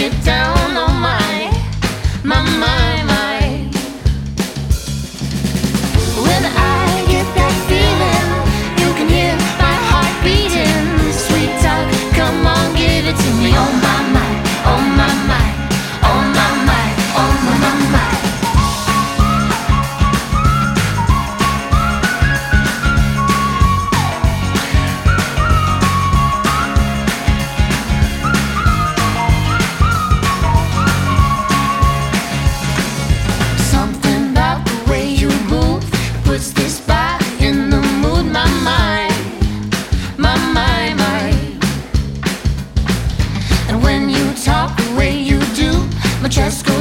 it down. Oh my, my, my, my. When I get that feeling, you can hear my heart beating. Sweet talk, come on, give it to me. Oh my, my, oh my, my, oh my, my, oh my, my, my. Something about the way you move puts this body in the mood. My mind, my, my, my. And when you talk the way you do, my chest goes